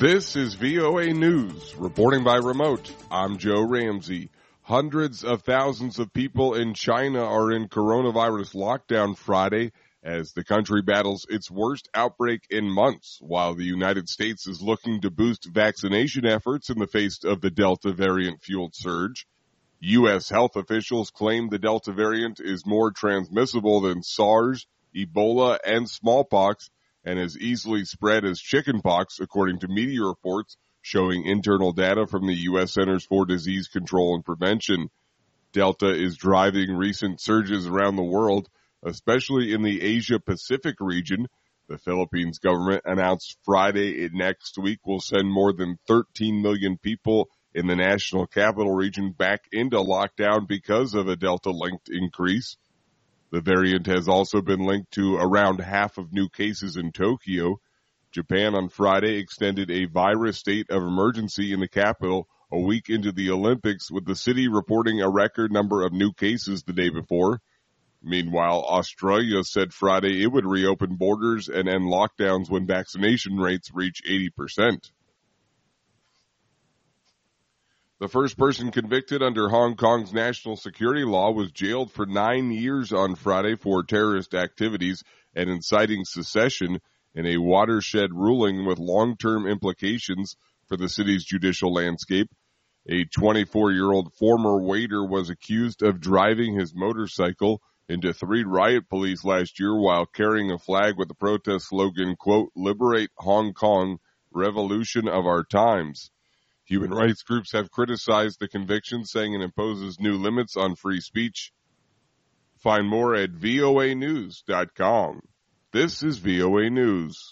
This is VOA News, reporting by remote. I'm Joe Ramsey. Hundreds of thousands of people in China are in coronavirus lockdown Friday as the country battles its worst outbreak in months, while the United States is looking to boost vaccination efforts in the face of the Delta variant-fueled surge. U.S. health officials claim the Delta variant is more transmissible than SARS, Ebola, and smallpox, and as easily spread as chickenpox, according to media reports showing internal data from the U.S. Centers for Disease Control and Prevention. Delta is driving recent surges around the world, especially in the Asia-Pacific region. The Philippines government announced Friday next week will send more than 13 million people in the national capital region back into lockdown because of a Delta-linked increase. The variant has also been linked to around half of new cases in Tokyo. Japan on Friday extended a virus state of emergency in the capital a week into the Olympics, with the city reporting a record number of new cases the day before. Meanwhile, Australia said Friday it would reopen borders and end lockdowns when vaccination rates reach 80%. The first person convicted under Hong Kong's national security law was jailed for 9 years on Friday for terrorist activities and inciting secession in a watershed ruling with long-term implications for the city's judicial landscape. A 24-year-old former waiter was accused of driving his motorcycle into 3 riot police last year while carrying a flag with the protest slogan, quote, "Liberate Hong Kong, revolution of our times." Human rights groups have criticized the conviction, saying it imposes new limits on free speech. Find more at voanews.com. This is VOA News.